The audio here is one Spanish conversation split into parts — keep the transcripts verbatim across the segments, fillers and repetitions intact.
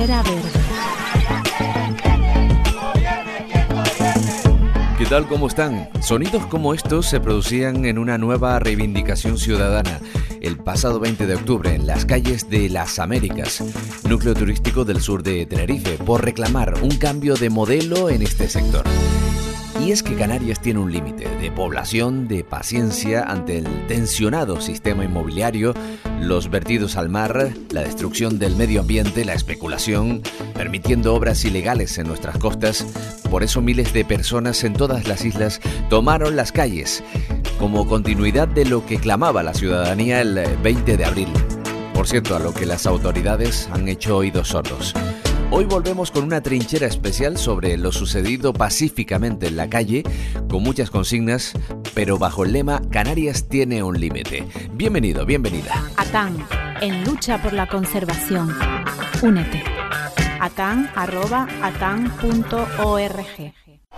Trinchera Verde. ¿Qué tal? ¿Cómo están? Sonidos como estos se producían en una nueva reivindicación ciudadana el pasado veinte de octubre en las calles de Las Américas, núcleo turístico del sur de Tenerife, por reclamar un cambio de modelo en este sector. Y es que Canarias tiene un límite de población, de paciencia ante el tensionado sistema inmobiliario, los vertidos al mar, la destrucción del medio ambiente, la especulación, permitiendo obras ilegales en nuestras costas. Por eso miles de personas en todas las islas tomaron las calles, como continuidad de lo que clamaba la ciudadanía el veinte de abril. Por cierto, a lo que las autoridades han hecho oídos sordos. Hoy volvemos con una trinchera especial sobre lo sucedido pacíficamente en la calle, con muchas consignas, pero bajo el lema Canarias tiene un límite. Bienvenido, bienvenida. ATAN, en lucha por la conservación. Únete. atan arroba atan punto org.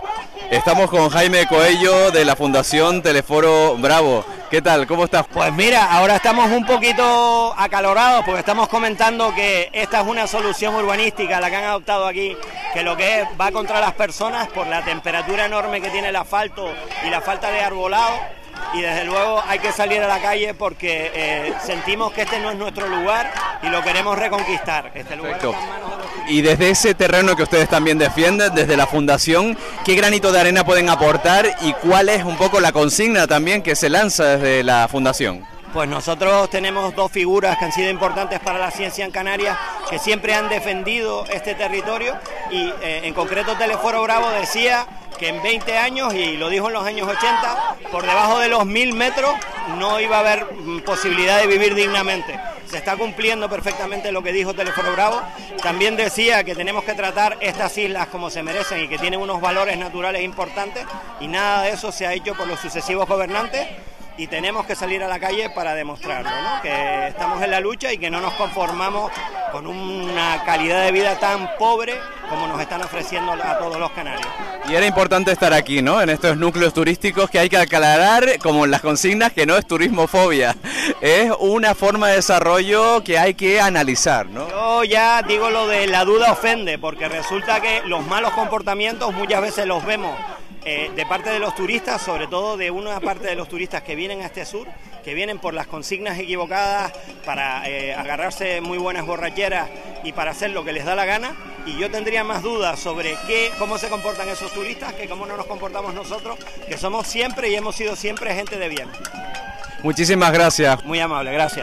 Estamos con Jaime Coello de la Fundación Teleforo Bravo. ¿Qué tal? ¿Cómo estás? Pues mira, ahora estamos un poquito acalorados porque estamos comentando que esta es una solución urbanística, la que han adoptado aquí, que lo que es va contra las personas por la temperatura enorme que tiene el asfalto y la falta de arbolado. Y desde luego hay que salir a la calle porque eh, sentimos que este no es nuestro lugar y lo queremos reconquistar. Este lugar está en manos de los... Y desde ese terreno que ustedes también defienden, desde la Fundación, ¿qué granito de arena pueden aportar y cuál es un poco la consigna también que se lanza desde la Fundación? Pues nosotros tenemos dos figuras que han sido importantes para la ciencia en Canarias, que siempre han defendido este territorio y eh, en concreto Teleforo Bravo decía que en veinte años, y lo dijo en los años ochenta, por debajo de los mil metros no iba a haber posibilidad de vivir dignamente. Se está cumpliendo perfectamente lo que dijo Teleforo Bravo. También decía que tenemos que tratar estas islas como se merecen y que tienen unos valores naturales importantes, y nada de eso se ha hecho por los sucesivos gobernantes. Y tenemos que salir a la calle para demostrarlo, ¿no? Que estamos en la lucha y que no nos conformamos con una calidad de vida tan pobre como nos están ofreciendo a todos los canarios. Y era importante estar aquí, ¿no? En estos núcleos turísticos que hay que aclarar, como en las consignas, que no es turismofobia. Es una forma de desarrollo que hay que analizar, ¿no? Yo ya digo lo de la duda ofende, porque resulta que los malos comportamientos muchas veces los vemos Eh, de parte de los turistas, sobre todo de una parte de los turistas que vienen a este sur, que vienen por las consignas equivocadas para eh, agarrarse muy buenas borracheras y para hacer lo que les da la gana, y yo tendría más dudas sobre qué, cómo se comportan esos turistas que cómo no nos comportamos nosotros, que somos siempre y hemos sido siempre gente de bien. Muchísimas gracias. Muy amable, gracias.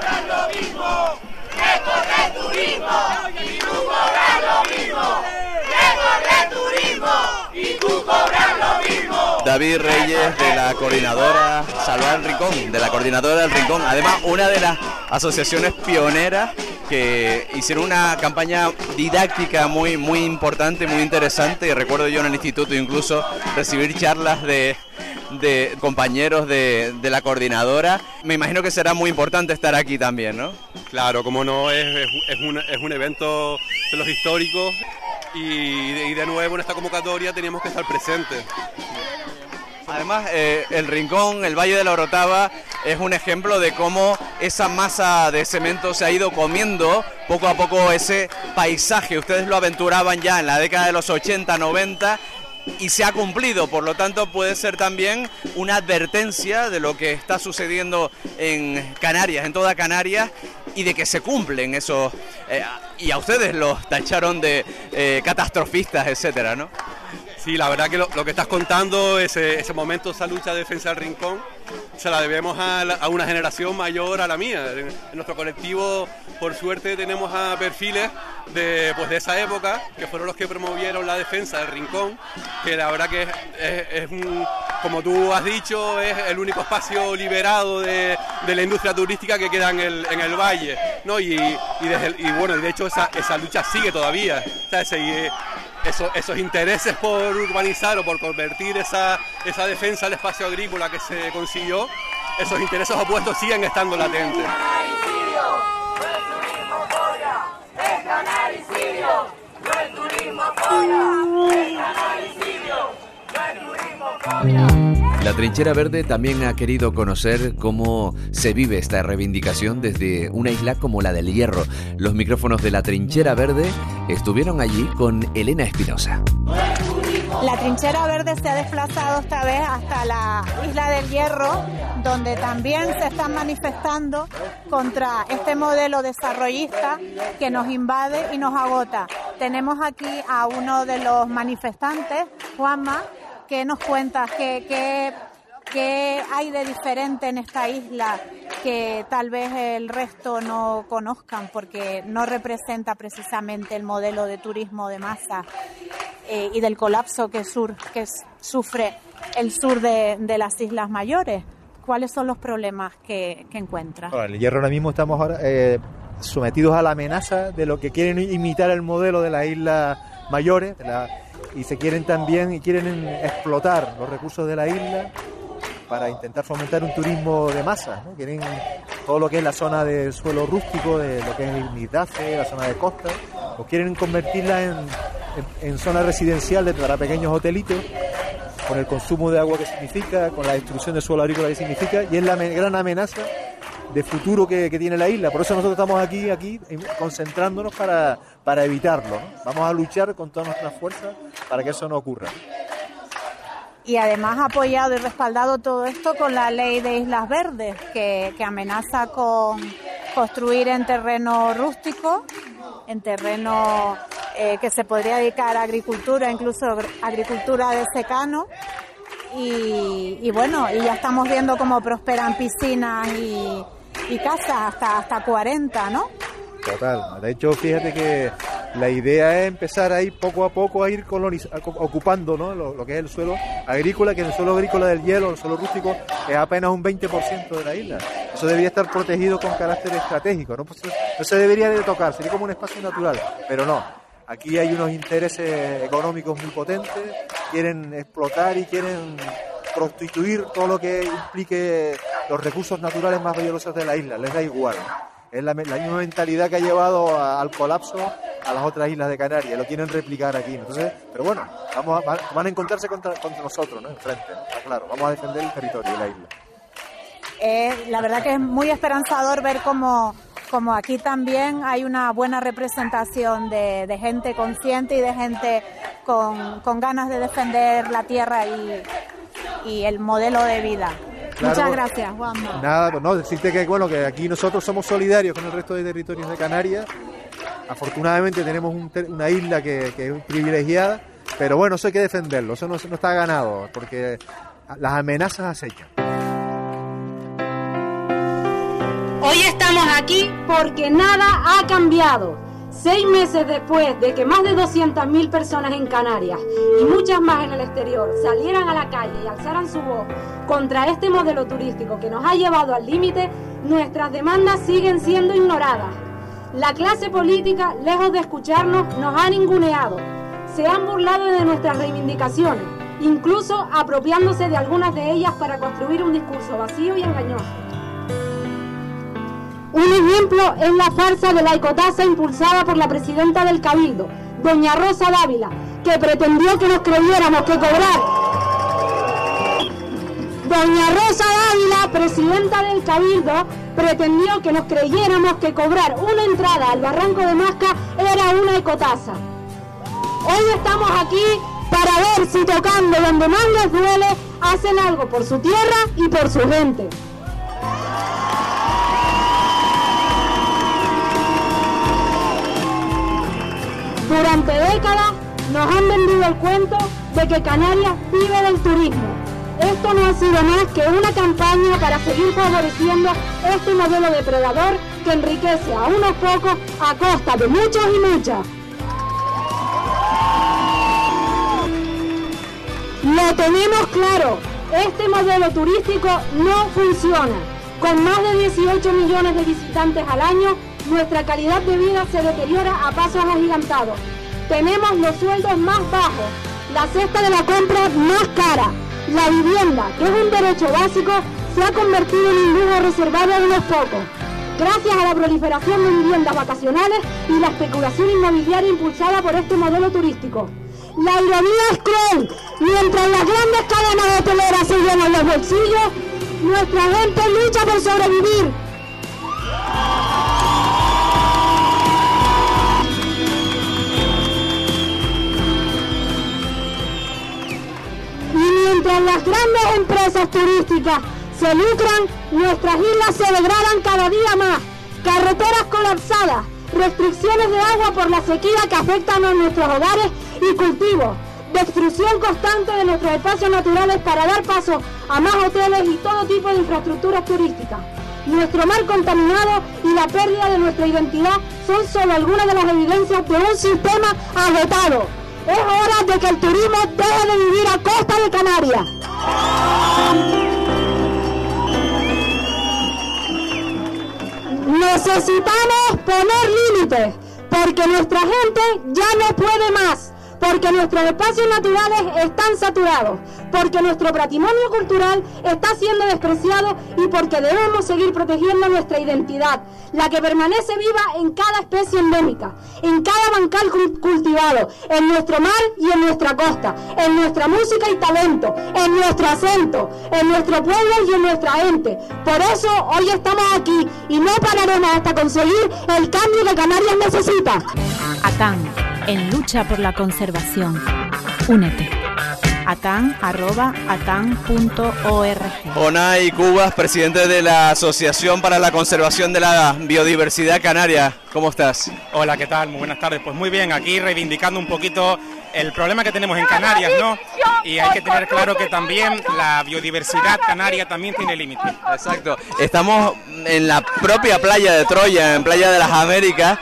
David Reyes de la coordinadora Salvar el Rincón, de la coordinadora del Rincón, además una de las asociaciones pioneras que hicieron una campaña didáctica muy, muy importante, muy interesante, y recuerdo yo en el instituto incluso recibir charlas de, de compañeros de, de la coordinadora. Me imagino que será muy importante estar aquí también, ¿no? Claro, como no, es, es, es, un, es un evento de los históricos y de, y de nuevo en esta convocatoria teníamos que estar presentes. Además, eh, el Rincón, el Valle de la Orotava, es un ejemplo de cómo esa masa de cemento se ha ido comiendo poco a poco ese paisaje. Ustedes lo aventuraban ya en la década de los ochenta, noventa y se ha cumplido. Por lo tanto, puede ser también una advertencia de lo que está sucediendo en Canarias, en toda Canarias, y de que se cumplen esos... Eh, y a ustedes los tacharon de eh, catastrofistas, etcétera, ¿no? Sí, la verdad que lo, lo que estás contando, ese, ese momento, esa lucha de defensa del Rincón, se la debemos a, la, a una generación mayor a la mía. En, en nuestro colectivo, por suerte, tenemos a perfiles de, pues, de esa época, que fueron los que promovieron la defensa del Rincón, que la verdad que es, es, es un, como tú has dicho, es el único espacio liberado de, de la industria turística que queda en el, en el valle, ¿no? Y, y, desde, y bueno, de hecho esa, esa lucha sigue todavía, ¿sabes? Sigue, Eso, esos intereses por urbanizar o por convertir esa, esa defensa al espacio agrícola que se consiguió, esos intereses opuestos siguen estando latentes. ¡Turismo! La Trinchera Verde también ha querido conocer cómo se vive esta reivindicación desde una isla como la del Hierro. Los micrófonos de La Trinchera Verde estuvieron allí con Elena Espinosa. La Trinchera Verde se ha desplazado esta vez hasta la isla del Hierro, donde también se están manifestando contra este modelo desarrollista que nos invade y nos agota. Tenemos aquí a uno de los manifestantes, Juanma. ¿Qué nos cuentas? ¿Qué, qué, qué hay de diferente en esta isla que tal vez el resto no conozcan porque no representa precisamente el modelo de turismo de masa eh, y del colapso que, sur, que sufre el sur de, de las Islas Mayores? ¿Cuáles son los problemas que, que encuentras? Bueno, en el Hierro ahora mismo estamos ahora, eh, sometidos a la amenaza de lo que quieren imitar el modelo de las Islas Mayores, de la, y se quieren también y quieren explotar los recursos de la isla para intentar fomentar un turismo de masa, ¿no? Quieren todo lo que es la zona de suelo rústico, de lo que es el Migdace, la zona de costa, pues quieren convertirla en, en, en zona residencial de, para pequeños hotelitos, con el consumo de agua que significa, con la destrucción del suelo agrícola que significa, y es la gran amenaza de futuro que, que tiene la isla. Por eso nosotros estamos aquí, aquí concentrándonos para, para evitarlo, ¿no? Vamos a luchar con todas nuestras fuerzas para que eso no ocurra. Y además ha apoyado y respaldado todo esto con la ley de Islas Verdes, que, que amenaza con construir en terreno rústico, en terreno eh, que se podría dedicar a agricultura, incluso agricultura de secano. Y, y bueno, y ya estamos viendo cómo prosperan piscinas y, y casas hasta, hasta cuarenta, ¿no? Total. De hecho, fíjate que la idea es empezar a ir poco a poco a ir coloniz- ocupando, ¿no? lo, lo que es el suelo agrícola, que el suelo agrícola del hielo, el suelo rústico, es apenas un veinte por ciento de la isla. Eso debería estar protegido con carácter estratégico, ¿no? Pues no se debería de tocar, sería como un espacio natural, pero no. Aquí hay unos intereses económicos muy potentes, quieren explotar y quieren prostituir todo lo que implique los recursos naturales más valiosos de la isla, les da igual. Es la, la misma mentalidad que ha llevado a, al colapso a las otras islas de Canarias, lo quieren replicar aquí. Entonces, pero bueno, vamos a, van a encontrarse contra, contra nosotros, ¿no? Enfrente, ¿no? Está claro, vamos a defender el territorio de la isla. Eh, la verdad que es muy esperanzador ver cómo, cómo aquí también hay una buena representación de, de gente consciente y de gente con, con ganas de defender la tierra y, y el modelo de vida. Claro, muchas gracias, Juanma. Nada, pues no, decirte que bueno, que aquí nosotros somos solidarios con el resto de territorios de Canarias. Afortunadamente tenemos un ter- una isla que, que es privilegiada, pero bueno, eso hay que defenderlo, eso no, no está ganado, porque las amenazas acechan. Hoy estamos aquí porque nada ha cambiado. Seis meses después de que más de doscientas mil personas en Canarias y muchas más en el exterior salieran a la calle y alzaran su voz contra este modelo turístico que nos ha llevado al límite, nuestras demandas siguen siendo ignoradas. La clase política, lejos de escucharnos, nos ha ninguneado. Se han burlado de nuestras reivindicaciones, incluso apropiándose de algunas de ellas para construir un discurso vacío y engañoso. Un ejemplo es la farsa de la ecotasa impulsada por la presidenta del Cabildo, doña Rosa Dávila, que pretendió que nos creyéramos que cobrar. Doña Rosa Dávila, presidenta del Cabildo, pretendió que nos creyéramos que cobrar una entrada al Barranco de Masca era una ecotasa. Hoy estamos aquí para ver si tocando donde más les duele, hacen algo por su tierra y por su gente. Durante décadas nos han vendido el cuento de que Canarias vive del turismo. Esto no ha sido más que una campaña para seguir favoreciendo este modelo depredador que enriquece a unos pocos a costa de muchos y muchas. Lo tenemos claro, este modelo turístico no funciona. Con más de dieciocho millones de visitantes al año, nuestra calidad de vida se deteriora a pasos agigantados. Tenemos los sueldos más bajos, la cesta de la compra más cara. La vivienda, que es un derecho básico, se ha convertido en un lujo reservado de unos pocos. Gracias a la proliferación de viviendas vacacionales y la especulación inmobiliaria impulsada por este modelo turístico. La ironía es cruel. Mientras las grandes cadenas hoteleras se llenan los nuestros bolsillos, nuestra gente lucha por sobrevivir. Y mientras las grandes empresas turísticas se lucran, nuestras islas se degradan cada día más. Carreteras colapsadas, restricciones de agua por la sequía que afectan a nuestros hogares y cultivos, destrucción constante de nuestros espacios naturales para dar paso a más hoteles y todo tipo de infraestructuras turísticas. Nuestro mar contaminado y la pérdida de nuestra identidad son solo algunas de las evidencias de un sistema agotado. Es hora de que el turismo deje de vivir a costa de Canarias. Necesitamos poner límites, porque nuestra gente ya no puede más, porque nuestros espacios naturales están saturados, porque nuestro patrimonio cultural está siendo despreciado y porque debemos seguir protegiendo nuestra identidad, la que permanece viva en cada especie endémica, en cada bancal cultivado, en nuestro mar y en nuestra costa, en nuestra música y talento, en nuestro acento, en nuestro pueblo y en nuestra gente. Por eso hoy estamos aquí y no pararemos hasta conseguir el cambio que Canarias necesita. ATAN, en lucha por la conservación. Únete. atan arroba atan punto org. Onay Cubas, presidente de la Asociación para la Conservación de la Biodiversidad Canaria. ¿Cómo estás? Hola, ¿qué tal? Muy buenas tardes. Pues muy bien, aquí reivindicando un poquito el problema que tenemos en Canarias, ¿no? Y hay que tener claro que también la biodiversidad canaria también tiene límites. Exacto. Estamos en la propia playa de Troya, en Playa de las Américas,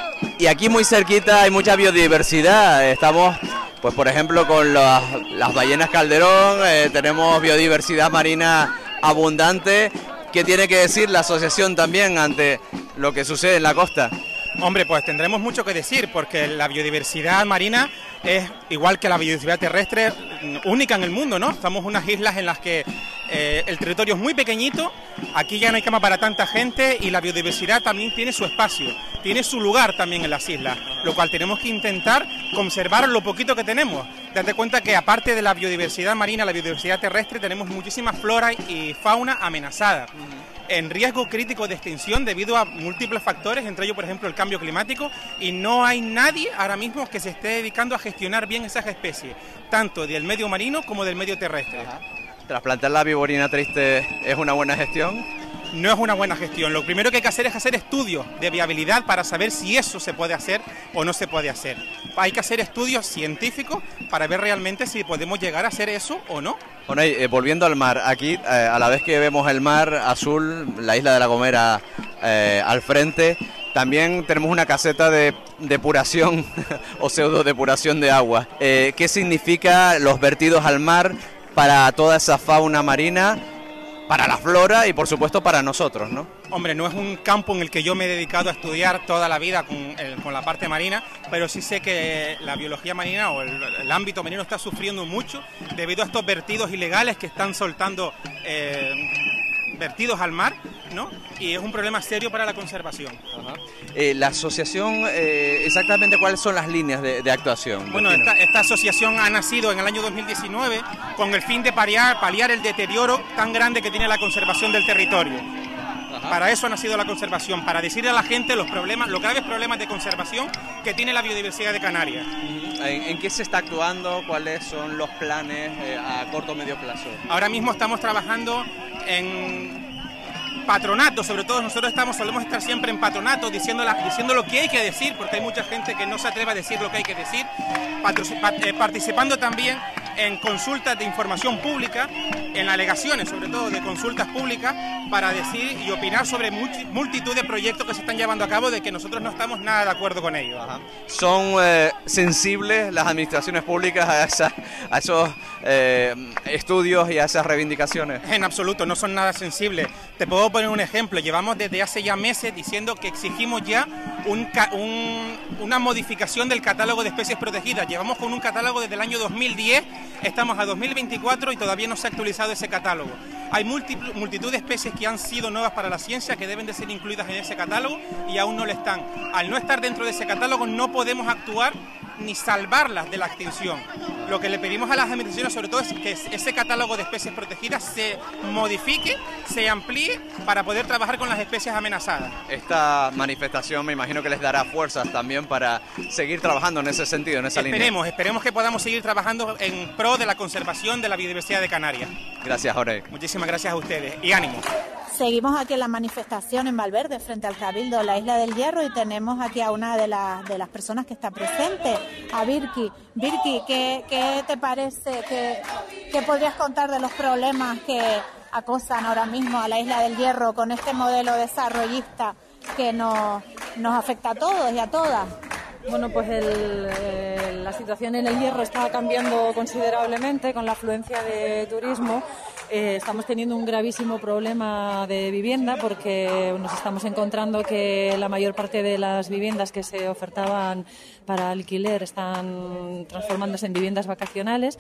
y aquí muy cerquita hay mucha biodiversidad. Estamos, pues por ejemplo, con las, las ballenas Calderón, eh, tenemos biodiversidad marina abundante. ¿Qué tiene que decir la asociación también ante lo que sucede en la costa? Hombre, pues tendremos mucho que decir, porque la biodiversidad marina es, igual que la biodiversidad terrestre, única en el mundo, ¿no? Estamos en unas islas en las que eh, el territorio es muy pequeñito, aquí ya no hay cama para tanta gente y la biodiversidad también tiene su espacio, tiene su lugar también en las islas, lo cual tenemos que intentar conservar lo poquito que tenemos. Date cuenta que aparte de la biodiversidad marina, la biodiversidad terrestre, tenemos muchísima flora y fauna amenazada, en riesgo crítico de extinción debido a múltiples factores, entre ellos por ejemplo el cambio climático, y no hay nadie ahora mismo que se esté dedicando a gestionar bien esas especies, tanto del medio marino como del medio terrestre. Ajá. ¿Trasplantar la viborina triste es una buena gestión? No es una buena gestión. Lo primero que hay que hacer es hacer estudios de viabilidad para saber si eso se puede hacer o no se puede hacer. Hay que hacer estudios científicos para ver realmente si podemos llegar a hacer eso o no. Bueno, y, eh, volviendo al mar, aquí eh, a la vez que vemos el mar azul, la isla de La Gomera eh, al frente, también tenemos una caseta de depuración o pseudo depuración de agua. Eh, ¿Qué significa los vertidos al mar para toda esa fauna marina, para la flora y por supuesto para nosotros, ¿no? Hombre, no es un campo en el que yo me he dedicado a estudiar toda la vida con, el, con la parte marina, pero sí sé que la biología marina o el, el ámbito marino está sufriendo mucho debido a estos vertidos ilegales que están soltando eh, vertidos al mar, ¿no? Y es un problema serio para la conservación. Ajá. Eh, la asociación, eh, exactamente cuáles son las líneas de, de actuación. Bueno, esta, esta asociación ha nacido en el año dos mil diecinueve con el fin de paliar, paliar el deterioro tan grande que tiene la conservación del territorio. Ajá. Para eso ha nacido la conservación, para decirle a la gente los problemas, los graves problemas de conservación que tiene la biodiversidad de Canarias. ¿En, en qué se está actuando? ¿Cuáles son los planes eh, a corto o medio plazo? Ahora mismo estamos trabajando en patronato, sobre todo nosotros estamos solemos estar siempre en patronato diciendo, la, diciendo lo que hay que decir, porque hay mucha gente que no se atreve a decir lo que hay que decir, eh, participando también en consultas de información pública, en alegaciones sobre todo de consultas públicas, para decir y opinar sobre multitud de proyectos que se están llevando a cabo de que nosotros no estamos nada de acuerdo con ellos. Ajá. ¿Son eh, sensibles las administraciones públicas a, esa, a esos eh, estudios y a esas reivindicaciones? En absoluto, no son nada sensibles. Te puedo poner un ejemplo. Llevamos desde hace ya meses diciendo que exigimos ya un, un, una modificación del catálogo de especies protegidas. Llevamos con un catálogo desde el año dos mil diez, estamos a dos mil veinticuatro y todavía no se ha actualizado ese catálogo. Hay multitud, multitud de especies que han sido nuevas para la ciencia, que deben de ser incluidas en ese catálogo y aún no lo están. Al no estar dentro de ese catálogo no podemos actuar ni salvarlas de la extinción. lo que le pedimos a las administraciones sobre todo es que ese catálogo de especies protegidas se modifique, se amplíe para poder trabajar con las especies amenazadas. Esta manifestación me imagino que les dará fuerzas también para seguir trabajando en ese sentido, en esa línea. Esperemos, esperemos que podamos seguir trabajando en pro de la conservación de la biodiversidad de Canarias. Gracias, Jorge. Muchísimas gracias a ustedes y ánimo. Seguimos aquí en la manifestación en Valverde, frente al Cabildo de la Isla del Hierro, y tenemos aquí a una de, la, de las personas que está presente, a Virki. Virki, ¿qué, qué te parece? ¿Qué, ¿Qué podrías contar de los problemas que acosan ahora mismo a la Isla del Hierro con este modelo desarrollista que nos, nos afecta a todos y a todas? Bueno, pues el, eh, la situación en el Hierro está cambiando considerablemente con la afluencia de turismo. Eh, estamos teniendo un gravísimo problema de vivienda porque nos estamos encontrando que la mayor parte de las viviendas que se ofertaban para alquiler están transformándose en viviendas vacacionales,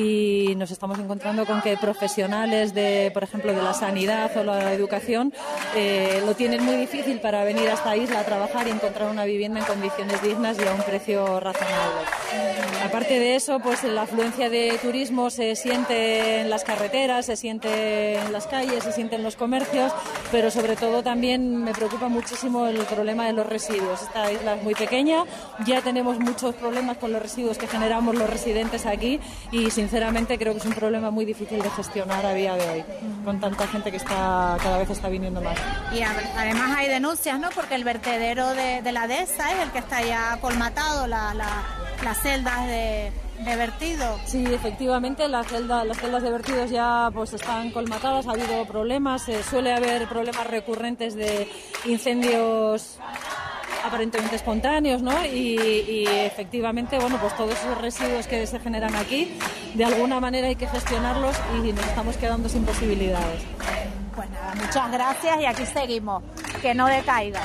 y nos estamos encontrando con que profesionales de, por ejemplo, de la sanidad o la educación eh, lo tienen muy difícil para venir a esta isla a trabajar y encontrar una vivienda en condiciones dignas y a un precio razonable. Aparte de eso, pues la afluencia de turismo se siente en las carreteras, se siente en las calles, se siente en los comercios, pero sobre todo también me preocupa muchísimo el problema de los residuos. Esta isla es muy pequeña, ya tenemos muchos problemas con los residuos que generamos los residentes aquí, y sinceramente creo que es un problema muy difícil de gestionar a día de hoy, con tanta gente que está cada vez está viniendo más. Y además hay denuncias, ¿no? Porque el vertedero de, de la dehesa es el que está ya colmatado, la, la, las celdas de, de vertido. Sí, efectivamente, las celdas, las celdas de vertidos ya pues están colmatadas, ha habido problemas, eh, suele haber problemas recurrentes de incendios aparentemente espontáneos, ¿no? Y, y efectivamente, bueno, pues todos esos residuos que se generan aquí, de alguna manera hay que gestionarlos y nos estamos quedando sin posibilidades. Pues nada, muchas gracias y aquí seguimos, que no decaiga.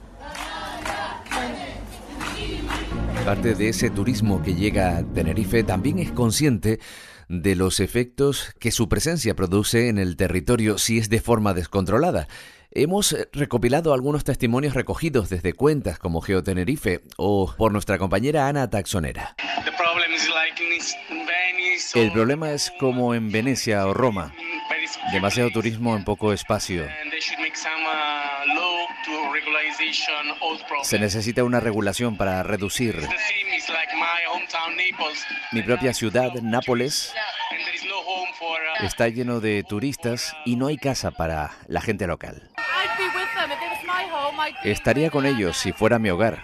Parte de ese turismo que llega a Tenerife también es consciente de los efectos que su presencia produce en el territorio si es de forma descontrolada. Hemos recopilado algunos testimonios recogidos desde cuentas como GeoTenerife o por nuestra compañera Ana Taxonera. El problema es como en Venecia o Roma. Demasiado turismo en poco espacio. Se necesita una regulación para reducir. Mi propia ciudad, Nápoles, está lleno de turistas y no hay casa para la gente local. Estaría con ellos si fuera mi hogar,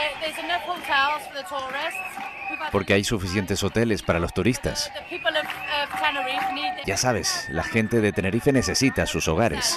porque hay suficientes hoteles para los turistas. Ya sabes, la gente de Tenerife necesita sus hogares.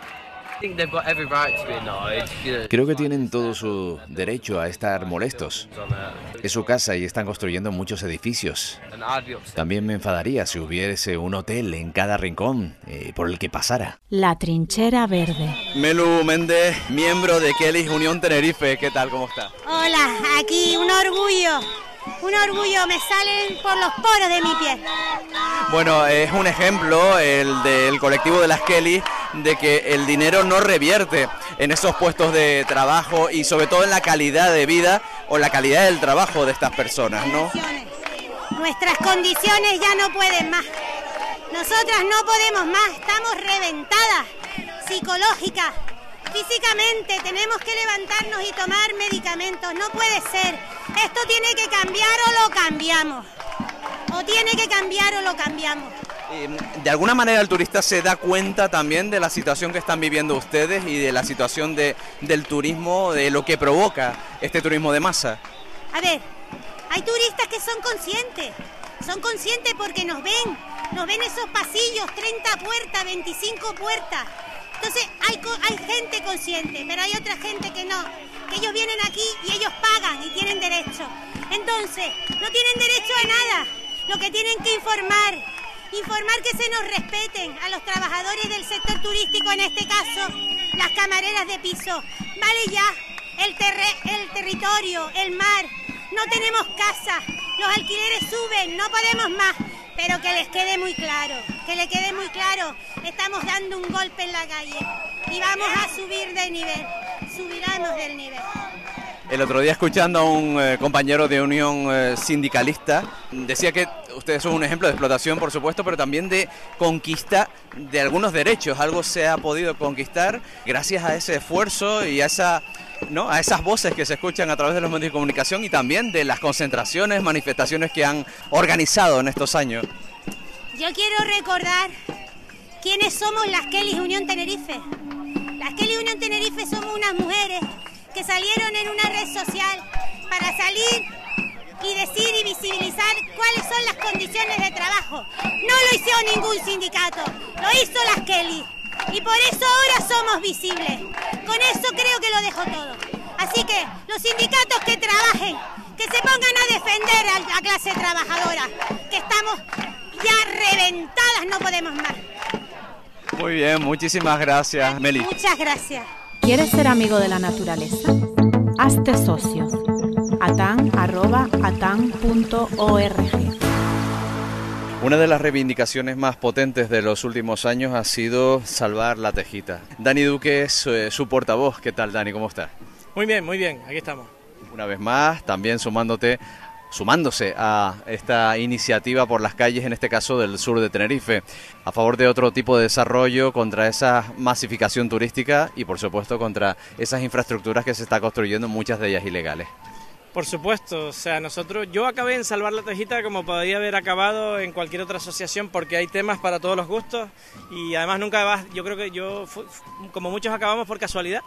Creo que tienen todo su derecho a estar molestos. Es su casa y están construyendo muchos edificios. También me enfadaría si hubiese un hotel en cada rincón eh, por el que pasara. La Trinchera Verde. Melu Méndez, miembro de Kellys Unión Tenerife. ¿Qué tal? ¿Cómo está? Hola, aquí un orgullo. Un orgullo, me salen por los poros de mi piel. Bueno, es un ejemplo el del colectivo de las Kellys de que el dinero no revierte en esos puestos de trabajo y sobre todo en la calidad de vida o la calidad del trabajo de estas personas, ¿no? Nuestras condiciones ya no pueden más. Nosotras no podemos más, estamos reventadas, psicológicas, físicamente. Tenemos que levantarnos y tomar medicamentos, no puede ser. Esto tiene que cambiar o lo cambiamos. O tiene que cambiar o lo cambiamos. De alguna manera el turista se da cuenta también de la situación que están viviendo ustedes y de la situación de, del turismo, de lo que provoca este turismo de masa. A ver, hay turistas que son conscientes, son conscientes porque nos ven, nos ven esos pasillos, treinta puertas, veinticinco puertas. Entonces hay, hay gente consciente, pero hay otra gente que no, que ellos vienen aquí y ellos pagan y tienen derecho. Entonces, no tienen derecho a nada, lo que tienen que informar, informar que se nos respeten a los trabajadores del sector turístico, en este caso, las camareras de piso. Vale ya, el, terre, el territorio, el mar, no tenemos casa, los alquileres suben, no podemos más. Pero que les quede muy claro, que le quede muy claro, estamos dando un golpe en la calle y vamos a subir de nivel, subiremos del nivel. El otro día, escuchando a un eh, compañero de unión eh, sindicalista, decía que ustedes son un ejemplo de explotación, por supuesto, pero también de conquista de algunos derechos. Algo se ha podido conquistar gracias a ese esfuerzo y a esa, ¿no?, a esas voces que se escuchan a través de los medios de comunicación y también de las concentraciones, manifestaciones que han organizado en estos años. Yo quiero recordar quiénes somos las Kellys Unión Tenerife. Las Kellys Unión Tenerife somos unas mujeres que salieron en una red social para salir y decir y visibilizar cuáles son las condiciones de trabajo. No lo hizo ningún sindicato, lo hizo las Kellys. Y por eso ahora somos visibles. Con eso creo que lo dejo todo. Así que los sindicatos que trabajen, que se pongan a defender a la clase trabajadora, que estamos ya reventadas, no podemos más. Muy bien, muchísimas gracias, Meli. Muchas gracias. ¿Quieres ser amigo de la naturaleza? Hazte socio. atan arroba atan punto org. Una de las reivindicaciones más potentes de los últimos años ha sido salvar la tejita. Dani Duque es eh, su portavoz. ¿Qué tal, Dani? ¿Cómo está? Muy bien, muy bien. Aquí estamos. Una vez más, también sumándote, sumándose a esta iniciativa por las calles, en este caso del sur de Tenerife, a favor de otro tipo de desarrollo, contra esa masificación turística y, por supuesto, contra esas infraestructuras que se está construyendo, muchas de ellas ilegales. Por supuesto, o sea, nosotros, yo acabé en Salvar la Tejita como podría haber acabado en cualquier otra asociación, porque hay temas para todos los gustos y además nunca vas, yo creo que yo, como muchos acabamos por casualidad,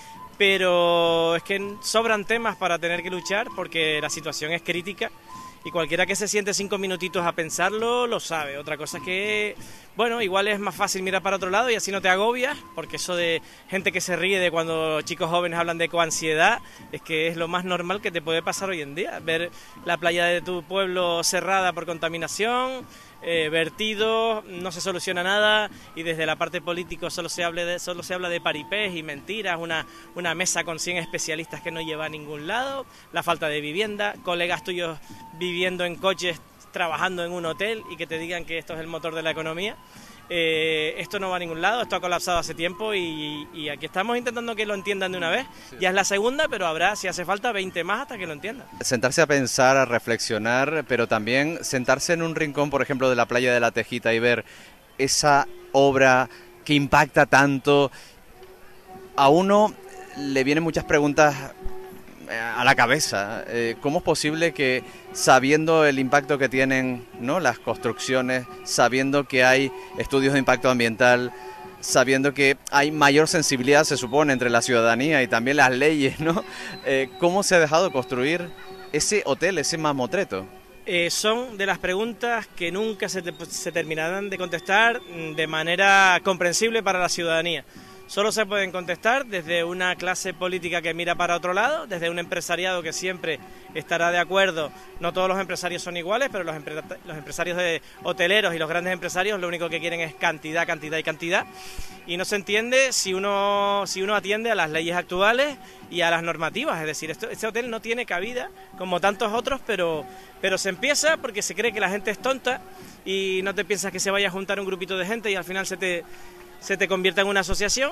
pero es que sobran temas para tener que luchar porque la situación es crítica y cualquiera que se siente cinco minutitos a pensarlo lo sabe. Otra cosa es que, bueno, igual es más fácil mirar para otro lado y así no te agobias, porque eso de gente que se ríe de cuando chicos jóvenes hablan de coansiedad, es que es lo más normal que te puede pasar hoy en día. Ver la playa de tu pueblo cerrada por contaminación, eh, vertidos, no se soluciona nada y desde la parte política solo se habla de, solo se habla de paripés y mentiras, una, una mesa con cien especialistas que no lleva a ningún lado, la falta de vivienda, colegas tuyos viviendo en coches, trabajando en un hotel y que te digan que esto es el motor de la economía. Eh, esto no va a ningún lado, esto ha colapsado hace tiempo y, y aquí estamos intentando que lo entiendan de una vez. Sí. Ya es la segunda, pero habrá, si hace falta, veinte más hasta que lo entiendan. Sentarse a pensar, a reflexionar, pero también sentarse en un rincón, por ejemplo, de la playa de la Tejita y ver esa obra que impacta tanto. A uno le vienen muchas preguntas a la cabeza. Eh, ¿Cómo es posible que, sabiendo el impacto que tienen, ¿no?, las construcciones, sabiendo que hay estudios de impacto ambiental, sabiendo que hay mayor sensibilidad, se supone, entre la ciudadanía y también las leyes, ¿no? Eh, ¿Cómo se ha dejado construir ese hotel, ese mamotreto? Eh, son de las preguntas que nunca se, te, se terminarán de contestar de manera comprensible para la ciudadanía. Solo se pueden contestar desde una clase política que mira para otro lado, desde un empresariado que siempre estará de acuerdo. No todos los empresarios son iguales, pero los, empre los empresarios de hoteleros y los grandes empresarios lo único que quieren es cantidad, cantidad y cantidad. Y no se entiende si uno, si uno atiende a las leyes actuales y a las normativas. Es decir, esto, este hotel no tiene cabida como tantos otros, pero, pero se empieza porque se cree que la gente es tonta y no te piensas que se vaya a juntar un grupito de gente y al final se te... se te convierte en una asociación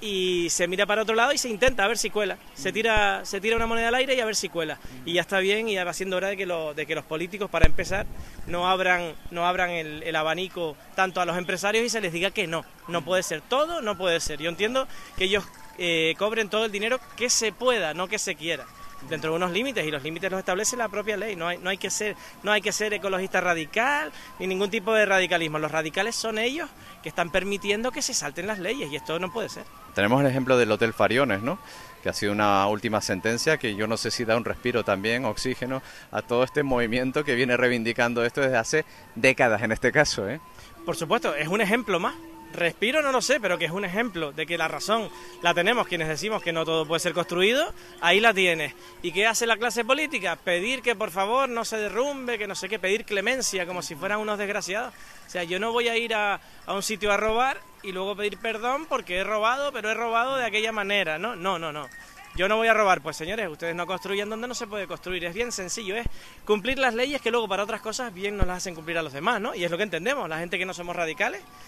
y se mira para otro lado y se intenta a ver si cuela. Se tira, se tira una moneda al aire y a ver si cuela. Y ya está bien y ya va siendo hora de que, lo, de que los políticos, para empezar, no abran, no abran el, el abanico tanto a los empresarios y se les diga que no. No puede ser todo, no puede ser. Yo entiendo que ellos eh, cobren todo el dinero que se pueda, no que se quiera, dentro de unos límites, y los límites los establece la propia ley. No hay, no hay que ser, no hay que ser ecologista radical ni ningún tipo de radicalismo. Los radicales son ellos que están permitiendo que se salten las leyes y esto no puede ser. Tenemos el ejemplo del Hotel Fariones, ¿no?, que ha sido una última sentencia que yo no sé si da un respiro también, oxígeno, a todo este movimiento que viene reivindicando esto desde hace décadas en este caso, ¿eh? Por supuesto, es un ejemplo más. Respiro no lo sé, pero que es un ejemplo de que la razón la tenemos quienes decimos que no todo puede ser construido, ahí la tienes. ¿Y qué hace la clase política? Pedir que por favor no se derrumbe, que no sé qué, pedir clemencia como si fueran unos desgraciados. O sea, yo no voy a ir a, a un sitio a robar y luego pedir perdón porque he robado, pero he robado de aquella manera, ¿no? No, no, no. Yo no voy a robar. Pues señores, ustedes no construyen donde no se puede construir. Es bien sencillo, es cumplir las leyes que luego para otras cosas bien nos las hacen cumplir a los demás, ¿no? Y es lo que entendemos, la gente que no somos radicales,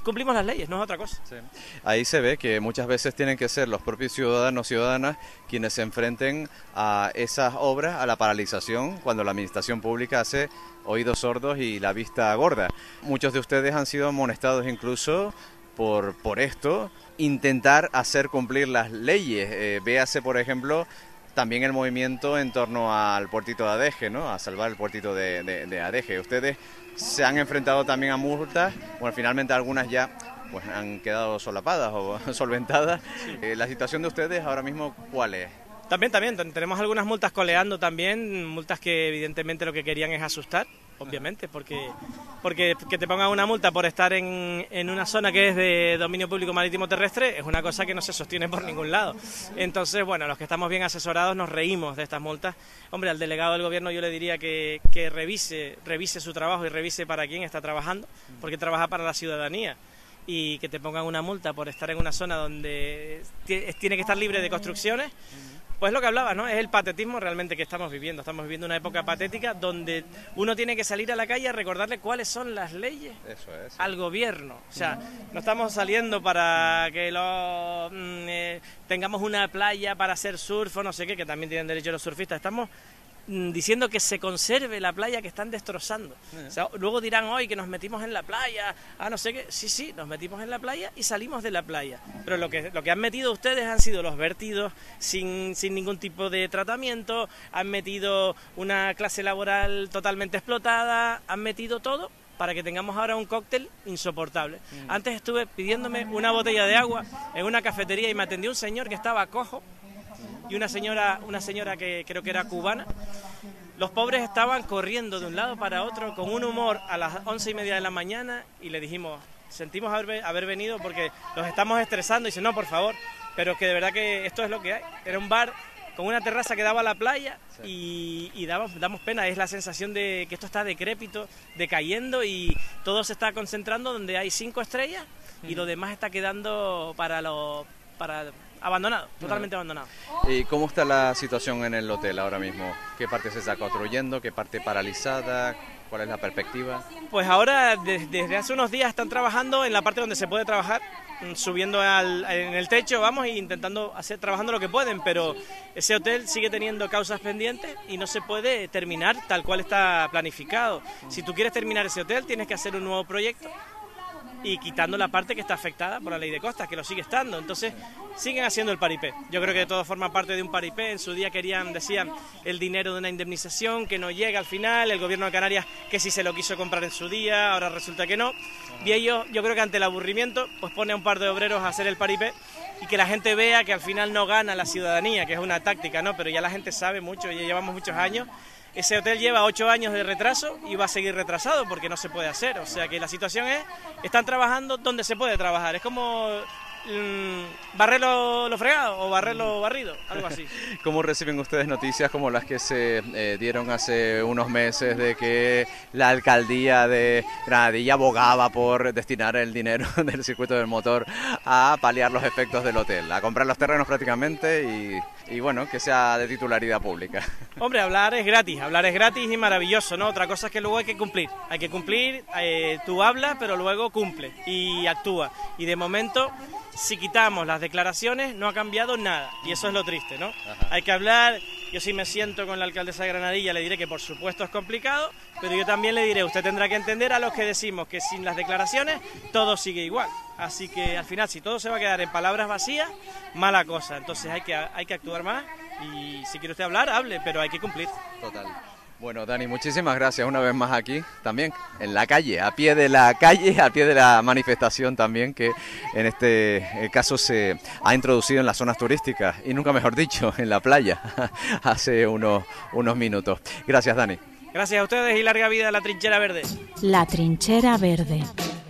cumplimos las leyes, no es otra cosa. Sí. Ahí se ve que muchas veces tienen que ser los propios ciudadanos, ciudadanas, quienes se enfrenten a esas obras, a la paralización, cuando la administración pública hace oídos sordos y la vista gorda. Muchos de ustedes han sido amonestados incluso por, por esto, intentar hacer cumplir las leyes. Eh, véase, por ejemplo, también el movimiento en torno al puertito de Adeje, ¿no? A salvar el puertito de, de, de Adeje. Ustedes se han enfrentado también a multas, bueno, finalmente algunas ya pues han quedado solapadas o solventadas. Sí. Eh, la situación de ustedes ahora mismo, ¿cuál es? También, también, tenemos algunas multas coleando también, multas que evidentemente lo que querían es asustar, obviamente, porque porque que te pongan una multa por estar en, en una zona que es de dominio público marítimo terrestre es una cosa que no se sostiene por ningún lado. Entonces, bueno, los que estamos bien asesorados nos reímos de estas multas. Hombre, al delegado del gobierno yo le diría que, que revise, revise su trabajo y revise para quién está trabajando, porque trabaja para la ciudadanía. Y que te pongan una multa por estar en una zona donde tiene que estar libre de construcciones. Pues lo que hablaba, ¿no? Es el patetismo realmente que estamos viviendo. Estamos viviendo una época patética donde uno tiene que salir a la calle a recordarle cuáles son las leyes Eso es. al gobierno. O sea, no estamos saliendo para que lo, eh, tengamos una playa para hacer surf o no sé qué, que también tienen derecho los surfistas. Estamos diciendo que se conserve la playa que están destrozando. O sea, luego dirán hoy que nos metimos en la playa, ah, no sé qué. Sí, sí, nos metimos en la playa y salimos de la playa. Pero lo que, lo que han metido ustedes han sido los vertidos sin, sin ningún tipo de tratamiento, han metido una clase laboral totalmente explotada, han metido todo para que tengamos ahora un cóctel insoportable. Mm. Antes estuve pidiéndome una botella de agua en una cafetería y me atendió un señor que estaba cojo, y una señora, una señora que creo que era cubana. Los pobres estaban corriendo de un lado para otro con un humor a las once y media de la mañana y le dijimos, sentimos haber, haber venido porque los estamos estresando. Y dice, no, por favor, pero es que de verdad que esto es lo que hay. Era un bar con una terraza que daba a la playa y, y damos, damos pena. Es la sensación de que esto está decrépito, decayendo y todo se está concentrando donde hay cinco estrellas y lo demás está quedando para los... para abandonado, totalmente abandonado. ¿Y cómo está la situación en el hotel ahora mismo? ¿Qué parte se está construyendo? ¿Qué parte paralizada? ¿Cuál es la perspectiva? Pues ahora, desde, desde hace unos días están trabajando en la parte donde se puede trabajar, subiendo al, en el techo, vamos, e intentando hacer, trabajando lo que pueden, pero ese hotel sigue teniendo causas pendientes y no se puede terminar tal cual está planificado. Si tú quieres terminar ese hotel, tienes que hacer un nuevo proyecto y quitando la parte que está afectada por la ley de costas, que lo sigue estando. Entonces, siguen haciendo el paripé. Yo creo que todo forma parte de un paripé. En su día querían, decían, el dinero de una indemnización que no llega al final, el gobierno de Canarias que sí se lo quiso comprar en su día, ahora resulta que no. Y ellos, yo creo que ante el aburrimiento, pues pone a un par de obreros a hacer el paripé y que la gente vea que al final no gana la ciudadanía, que es una táctica, ¿no? Pero ya la gente sabe mucho, ya llevamos muchos años. Ese hotel lleva ocho años de retraso y va a seguir retrasado porque no se puede hacer. O sea que la situación es, están trabajando donde se puede trabajar. Es como mmm, barrer lo, lo fregado o barrer lo barrido, algo así. ¿Cómo reciben ustedes noticias como las que se eh, dieron hace unos meses de que la alcaldía de Granadilla abogaba por destinar el dinero del circuito del motor a paliar los efectos del hotel, a comprar los terrenos prácticamente y, y bueno, que sea de titularidad pública? Hombre, hablar es gratis, hablar es gratis y maravilloso, ¿no? Otra cosa es que luego hay que cumplir, hay que cumplir, eh, tú hablas, pero luego cumple y actúa. Y de momento, si quitamos las declaraciones, no ha cambiado nada, y eso es lo triste, ¿no? Ajá. Hay que hablar, yo si me siento con la alcaldesa de Granadilla le diré que por supuesto es complicado, pero yo también le diré, usted tendrá que entender a los que decimos que sin las declaraciones todo sigue igual. Así que al final, si todo se va a quedar en palabras vacías, mala cosa. Entonces hay que, hay que actuar más y si quiere usted hablar, hable, pero hay que cumplir. Total. Bueno, Dani, muchísimas gracias una vez más aquí, también en la calle, a pie de la calle, a pie de la manifestación también, que en este caso se ha introducido en las zonas turísticas y nunca mejor dicho, en la playa, hace unos, unos minutos. Gracias, Dani. Gracias a ustedes y larga vida a la Trinchera Verde. La Trinchera Verde.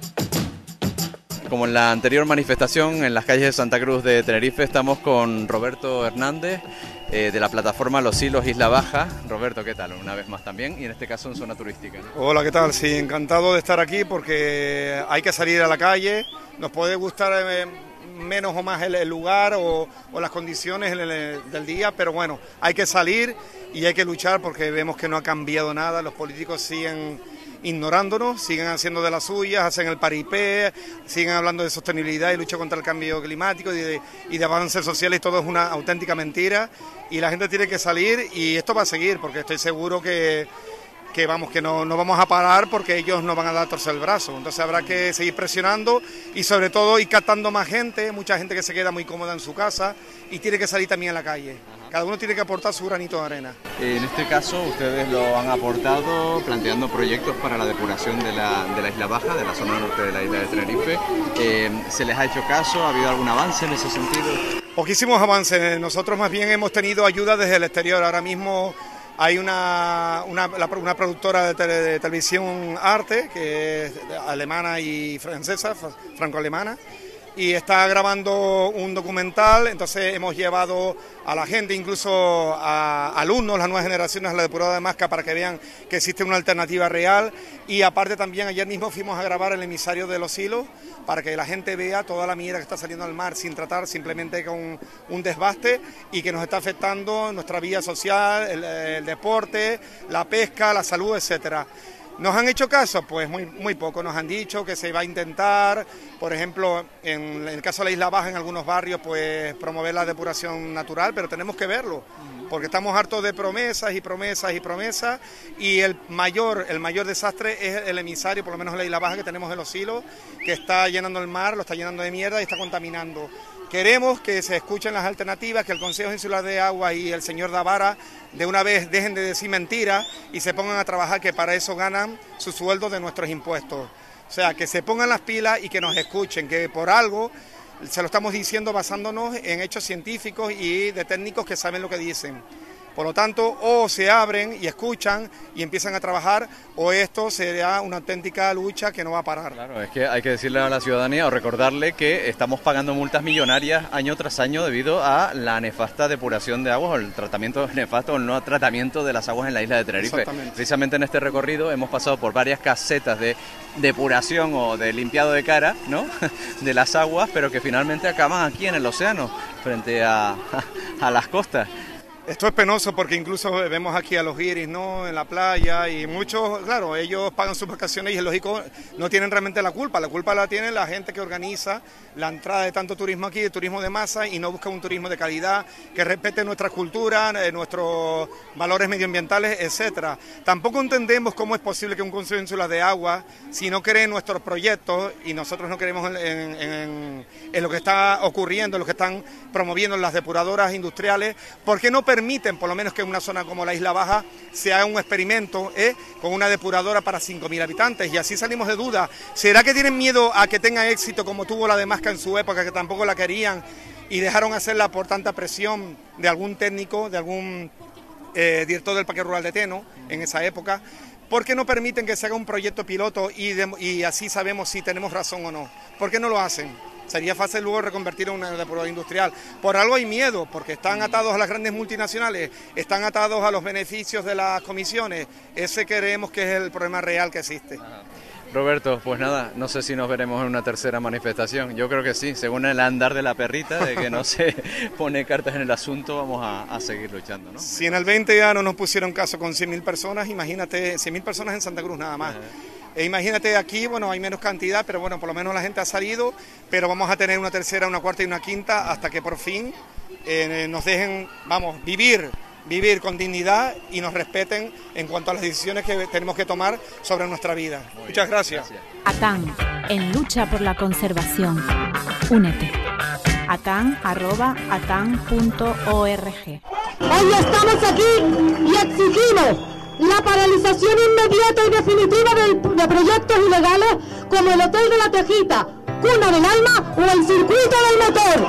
Como en la anterior manifestación en las calles de Santa Cruz de Tenerife, estamos con Roberto Hernández eh, de la plataforma Los Hilos Isla Baja. Roberto, ¿qué tal? Una vez más también, y en este caso en zona turística, ¿no? Hola, ¿qué tal? Sí, encantado de estar aquí porque hay que salir a la calle. Nos puede gustar eh, menos o más el, el lugar o, o las condiciones el, el, del día, pero bueno, hay que salir y hay que luchar porque vemos que no ha cambiado nada. Los políticos siguen ignorándonos, siguen haciendo de las suyas, hacen el paripé, siguen hablando de sostenibilidad y lucha contra el cambio climático y de, y de avances sociales, y todo es una auténtica mentira, y la gente tiene que salir, y esto va a seguir, porque estoy seguro que, que vamos, que no, no vamos a parar, porque ellos no van a dar a torcer el brazo. Entonces habrá que seguir presionando y sobre todo ir captando más gente, mucha gente que se queda muy cómoda en su casa y tiene que salir también a la calle. Cada uno tiene que aportar su granito de arena. En este caso, ustedes lo han aportado planteando proyectos para la depuración de la, de la Isla Baja, de la zona norte de la isla de Tenerife. Eh, ¿Se les ha hecho caso? ¿Ha habido algún avance en ese sentido? Poquísimos avances. Nosotros más bien hemos tenido ayuda desde el exterior. Ahora mismo hay una, una, una productora de, tele, de televisión Arte, que es alemana y francesa, franco-alemana, y está grabando un documental. Entonces hemos llevado a la gente, incluso a alumnos, las nuevas generaciones, a la depuradora de Masca para que vean que existe una alternativa real. Y aparte también ayer mismo fuimos a grabar el emisario de Los Hilos para que la gente vea toda la mierda que está saliendo al mar sin tratar, simplemente con un desbaste, y que nos está afectando nuestra vida social, el, el deporte, la pesca, la salud, etcétera. ¿Nos han hecho caso? Pues muy, muy poco. Nos han dicho que se va a intentar, por ejemplo, en el caso de la Isla Baja, en algunos barrios, pues promover la depuración natural, pero tenemos que verlo, porque estamos hartos de promesas y promesas y promesas, y el mayor, el mayor desastre es el emisario, por lo menos en la Isla Baja que tenemos en Los Hilos, que está llenando el mar, lo está llenando de mierda y está contaminando. Queremos que se escuchen las alternativas, que el Consejo Insular de Agua y el señor Davara de una vez dejen de decir mentiras y se pongan a trabajar, que para eso ganan su sueldo de nuestros impuestos. O sea, que se pongan las pilas y que nos escuchen, que por algo se lo estamos diciendo basándonos en hechos científicos y de técnicos que saben lo que dicen. Por lo tanto, o se abren y escuchan y empiezan a trabajar, o esto será una auténtica lucha que no va a parar. Claro, es que hay que decirle a la ciudadanía o recordarle que estamos pagando multas millonarias año tras año debido a la nefasta depuración de aguas, o el tratamiento nefasto o el no tratamiento de las aguas en la isla de Tenerife. Precisamente en este recorrido hemos pasado por varias casetas de depuración o de limpiado de cara, ¿no?, de las aguas, pero que finalmente acaban aquí en el océano, frente a, a las costas. Esto es penoso porque incluso vemos aquí a los guiris, ¿no?, en la playa, y muchos, claro, ellos pagan sus vacaciones y es lógico, no tienen realmente la culpa. La culpa la tiene la gente que organiza la entrada de tanto turismo aquí, de turismo de masa, y no busca un turismo de calidad que respete nuestra cultura, eh, nuestros valores medioambientales, etcétera. Tampoco entendemos cómo es posible que un Consejo Insular de Agua, si no cree en nuestros proyectos, y nosotros no creemos en, en, en, en lo que está ocurriendo, en lo que están promoviendo las depuradoras industriales, ¿por qué no permiten, por lo menos, que en una zona como la Isla Baja se haga un experimento eh, con una depuradora para cinco mil habitantes? Y así salimos de duda. ¿Será que tienen miedo a que tenga éxito como tuvo la de Masca en su época, que tampoco la querían y dejaron hacerla por tanta presión de algún técnico, de algún eh, director del Parque Rural de Teno en esa época? ¿Por qué no permiten que se haga un proyecto piloto y, de, y así sabemos si tenemos razón o no? ¿Por qué no lo hacen? Sería fácil luego reconvertir en una depuradora industrial. Por algo hay miedo, porque están atados a las grandes multinacionales, están atados a los beneficios de las comisiones. Ese creemos que es el problema real que existe. Roberto, pues nada, no sé si nos veremos en una tercera manifestación. Yo creo que sí, según el andar de la perrita, de que no se pone cartas en el asunto, vamos a, a seguir luchando, ¿no? Si en el veinte ya no nos pusieron caso con cien mil personas, imagínate, cien mil personas en Santa Cruz nada más. E imagínate aquí, bueno, hay menos cantidad, pero bueno, por lo menos la gente ha salido, pero vamos a tener una tercera, una cuarta y una quinta hasta que por fin eh, nos dejen, vamos, vivir, vivir con dignidad y nos respeten en cuanto a las decisiones que tenemos que tomar sobre nuestra vida. Muy Muchas bien, gracias. gracias. ATAN, en lucha por la conservación. Únete. atan arroba atan punto org. Hoy estamos aquí y exigimos la paralización inmediata y definitiva de, de proyectos ilegales como el Hotel de la Tejita, Cuna del Alma o el Circuito del Motor.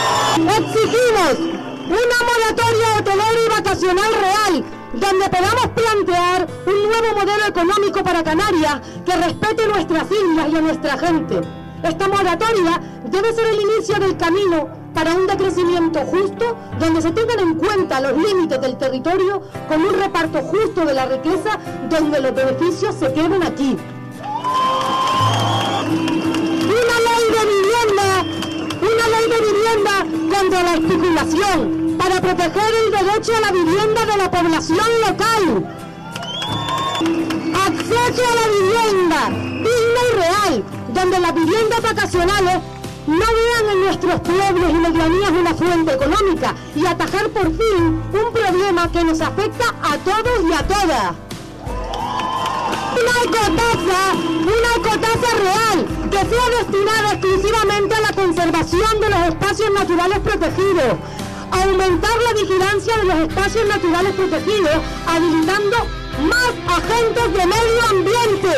Exigimos una moratoria hotelera y vacacional real, donde podamos plantear un nuevo modelo económico para Canarias que respete nuestras islas y a nuestra gente. Esta moratoria debe ser el inicio del camino para un decrecimiento justo, donde se tengan en cuenta los límites del territorio con un reparto justo de la riqueza, donde los beneficios se queden aquí. Una ley de vivienda, una ley de vivienda contra la especulación, para proteger el derecho a la vivienda de la población local. Acceso a la vivienda digna y real, donde las viviendas vacacionales no vean en nuestros pueblos y medianías una fuente económica y atajar por fin un problema que nos afecta a todos y a todas. Una ecotasa, una ecotasa real, que sea destinada exclusivamente a la conservación de los espacios naturales protegidos, aumentar la vigilancia de los espacios naturales protegidos, habilitando más agentes de medio ambiente.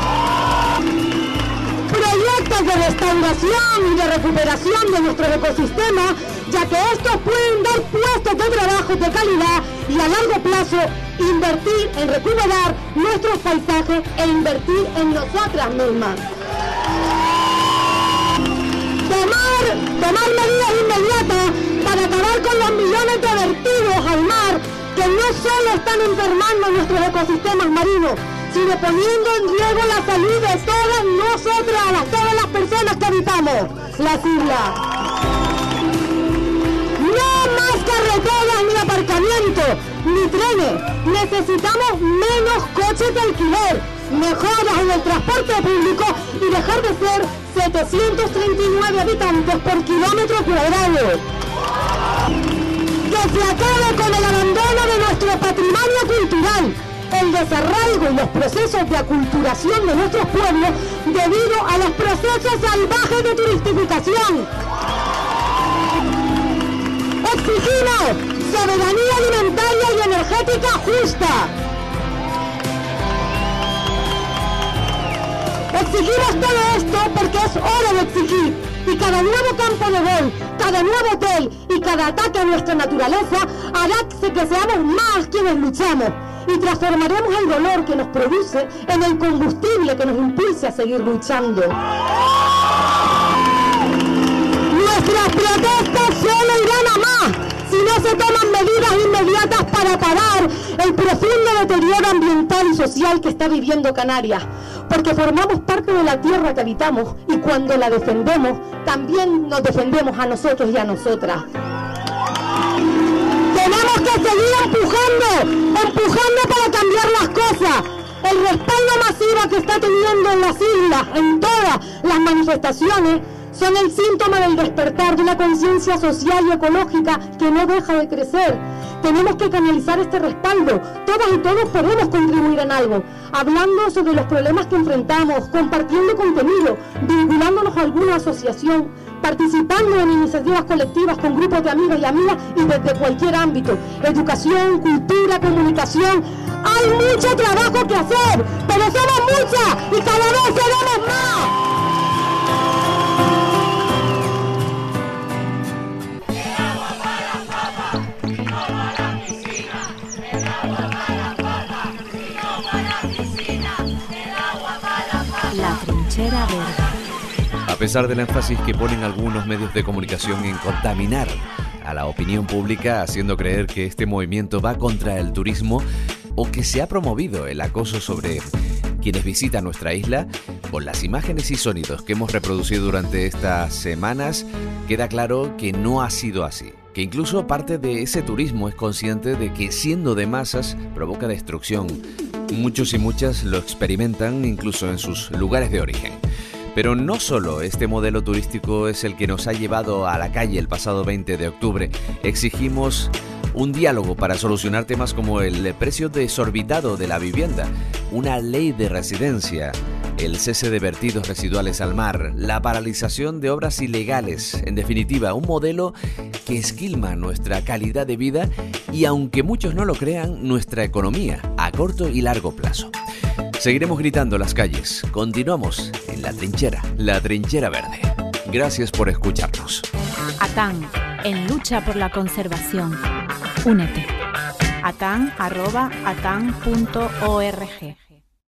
Proyectos de restauración y de recuperación de nuestros ecosistemas, ya que estos pueden dar puestos de trabajo de calidad y a largo plazo invertir en recuperar nuestros paisajes e invertir en nosotras mismas. Tomar, tomar medidas inmediatas para acabar con los millones de vertidos al mar que no solo están enfermando nuestros ecosistemas marinos, sino poniendo en riesgo la salud de todas nosotras, las, todas las personas que habitamos las islas. No más carreteras ni aparcamientos, ni trenes. Necesitamos menos coches de alquiler, mejoras en el transporte público y dejar de ser setecientos treinta y nueve habitantes por kilómetro cuadrado. Que se acabe con el abandono de nuestro patrimonio cultural, el desarraigo y los procesos de aculturación de nuestros pueblos debido a los procesos salvajes de turistificación. Exigimos soberanía alimentaria y energética justa. Exigimos todo esto porque es hora de exigir. Y cada nuevo campo de gol, cada nuevo hotel y cada ataque a nuestra naturaleza hará que seamos más quienes luchamos y transformaremos el dolor que nos produce en el combustible que nos impulse a seguir luchando. Nuestras protestas solo irán a más si no se toman medidas inmediatas para parar el profundo deterioro ambiental y social que está viviendo Canarias, porque formamos parte de la tierra que habitamos y cuando la defendemos, también nos defendemos a nosotros y a nosotras. Tenemos que seguir empujando, empujando para cambiar las cosas. El respaldo masivo que está teniendo en las islas, en todas las manifestaciones, son el síntoma del despertar de una conciencia social y ecológica que no deja de crecer. Tenemos que canalizar este respaldo. Todas y todos podemos contribuir en algo, hablando sobre los problemas que enfrentamos, compartiendo contenido, vinculándonos a alguna asociación, participando en iniciativas colectivas con grupos de amigas y amigas y desde cualquier ámbito, educación, cultura, comunicación. Hay mucho trabajo que hacer, pero somos muchas y cada vez seremos más. La Trinchera Verde. A pesar del énfasis que ponen algunos medios de comunicación en contaminar a la opinión pública, haciendo creer que este movimiento va contra el turismo o que se ha promovido el acoso sobre quienes visitan nuestra isla, con las imágenes y sonidos que hemos reproducido durante estas semanas, queda claro que no ha sido así. Que incluso parte de ese turismo es consciente de que siendo de masas provoca destrucción. Muchos y muchas lo experimentan incluso en sus lugares de origen. Pero no solo este modelo turístico es el que nos ha llevado a la calle el pasado veinte de octubre. Exigimos un diálogo para solucionar temas como el precio desorbitado de la vivienda, una ley de residencia, el cese de vertidos residuales al mar, la paralización de obras ilegales, en definitiva, un modelo que esquilma nuestra calidad de vida y, aunque muchos no lo crean, nuestra economía a corto y largo plazo. Seguiremos gritando en las calles. Continuamos en La Trinchera, La Trinchera Verde. Gracias por escucharnos. ATAN, en lucha por la conservación. Únete. atan arroba atan punto org